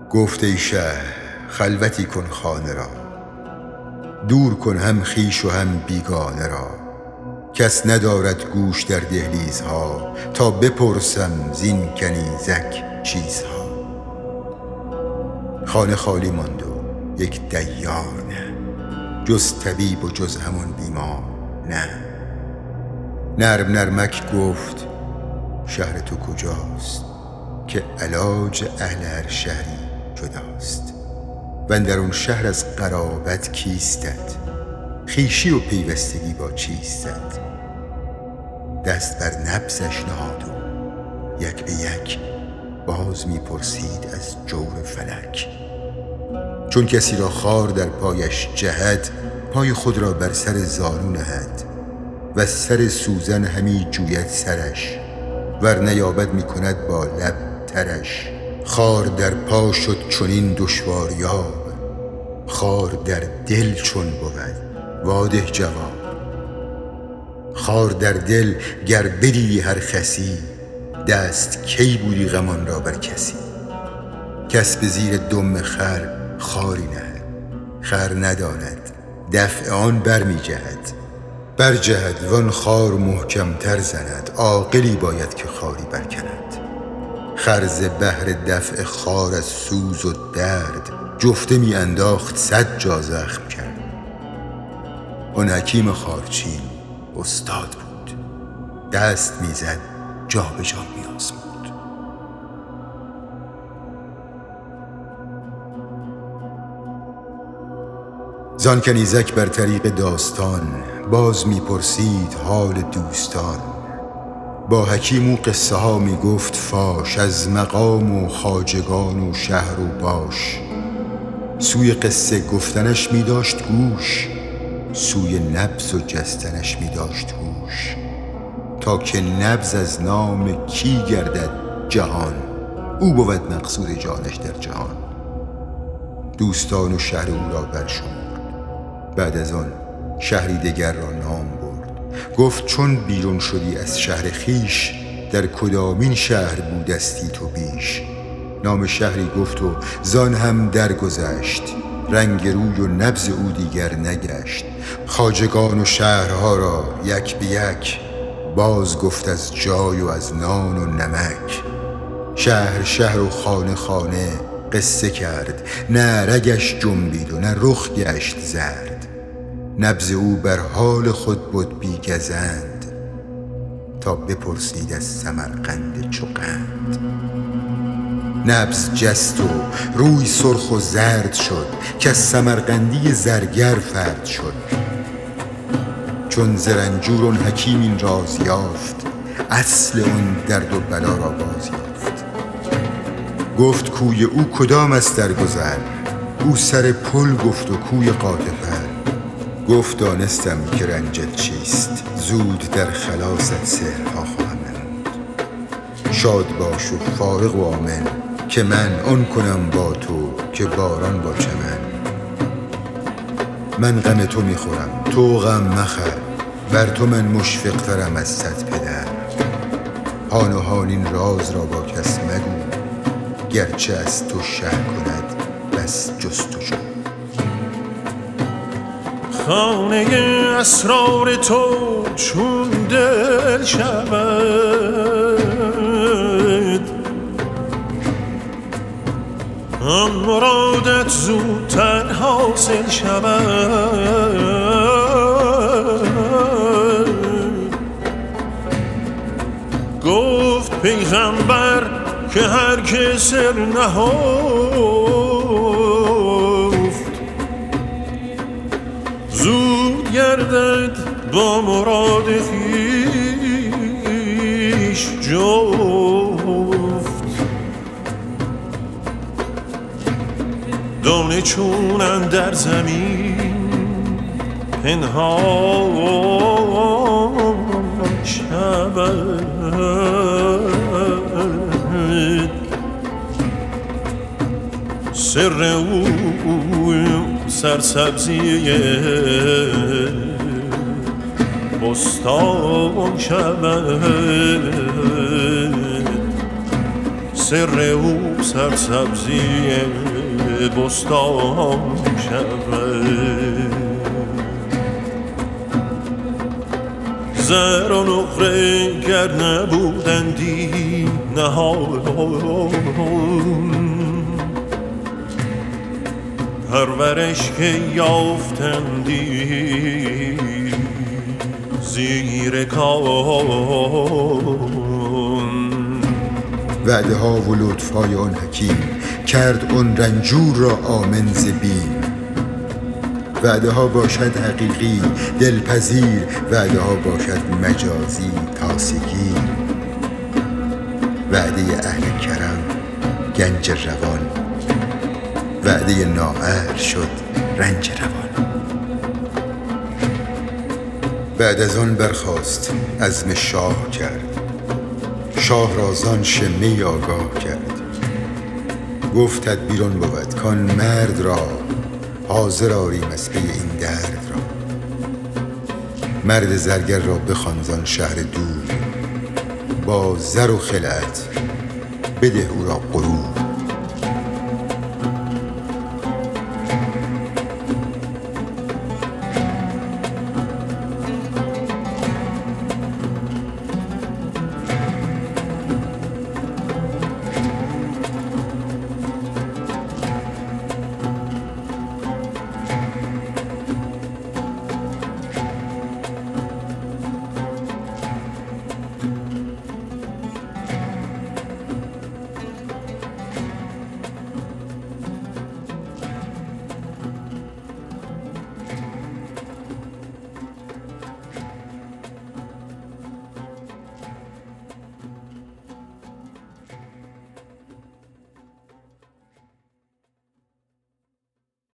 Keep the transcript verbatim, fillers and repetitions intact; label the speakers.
Speaker 1: گفت ای شه خلوتی کن خانه را، دور کن هم خویش و هم بیگانه را. کس ندارد گوش در دهلیزها، تا بپرسم زین کنیزک چیزها. خانه خالی ماند و یک دیار نه، جز طبیب و جز همون بیمار نه. نرم نرمک گفت شهر تو کجاست، که علاج اهل هر شهری جداست. و اندر اون شهر از قرابت کیستت، خویشی و پیوستگی با چیستت. دست بر نبضش نهاد و یک به یک باز میپرسید از جور فلک. چون کسی را خار در پایش جهد، پای خود را بر سر زانو نهد. و سر سوزن همی جوید سرش، ور نیابد میکند با لب ترش. خار در پا شد چنین دشوار یاب، خار در دل چون بود واده جواب. خار در دل گر بدیدی هر خسی، دست کی بودی غمان را بر کسی. کس به زیر دم خر خاری نهد، خر نداند دفع آن بر می جهد. بر جهد وان خار محکم تر زند، عاقلی باید که خاری برکند. خر ز بهر دفع خار از سوز و درد، جفته می انداخت صد جا زخم کرد. آن حکیم خارچین استاد بود، دست می زد جا به جا می آزمود. زان کنیزک بر طریق داستان، باز می پرسید حال دوستان. با حکیم او قصه ها می گفت فاش، از مقام و خواجگان و شهر و باش. سوی قصه گفتنش می داشت گوش، سوی نبض و جستنش می داشت هوش. تا که نبض از نام کی گردد جهان، او بود مقصود جانش در جهان. دوستان و شهر او را برشمرد، بعد از آن شهری دگر را نام برد. گفت چون بیرون شدی از شهر خیش، در کدامین شهر بودستی تو بیش. نام شهری گفت و زان هم درگذشت، رنگ روی و نبض او دیگر نگشت. خواجگان و شهرها را یک به یک، باز گفت از جای و از نان و نمک. شهر شهر و خانه خانه قصه کرد، نه رگش جنبید و نه رخ گشت زرد. نبض او بر حال خود بود بی گزند، تا بپرسید از سمرقند چو قند. نبض جست و روی سرخ و زرد شد، که از سمرقندی زرگر فرد شد. چون زرنجور اون حکیم این راز یافت، اصل اون درد و بلا را باز یافت. گفت کوی او کدام است در گذر، او سر پل گفت و کوی قاطفر. گفت دانستم که رنجت چیست، زود در خلاصت سحرها خواهم نمود. شاد باش و فارغ و آمن، که من آن کنم با تو که باران با چمن. من غم تو میخورم تو غم مخور، بر تو من مشفق ترم از صد پدر. هان و هان این راز را با کس مگو، گرچه از تو شه کند بس جستجو.
Speaker 2: خانه اسرار تو چون دل شود، آن مرادت زودتر حاصل شود. گفت پیغمبر که هر که سر نهفت، زود گردد با مراد خویش جفت. دانه چون اندر زمین پنهان شود، سر او سرسبزی بستان شود. سر او سرسبزی بستان شود. زر و نقره گر نبودندی نهال، پرورش که یافتندی زیر کان.
Speaker 1: وعده ها و لطف های آن حکیم کرد آن رنجور را آمن ز بیم. وعده ها باشد حقیقی دلپذیر، وعده ها باشد مجازی تاسگی. وعده اهل کرم گنج روان، وعده نااهل شد رنج روان. بعد از آن برخاست عزم شاه کرد، شاه را زان شمه آگاه کرد. گفت تدبیران بود کان مرد را حاضر آریم از پی این درد را. مرد زرگر را بخوان زان شهر دور، با زر و خلعت بده او را غرور.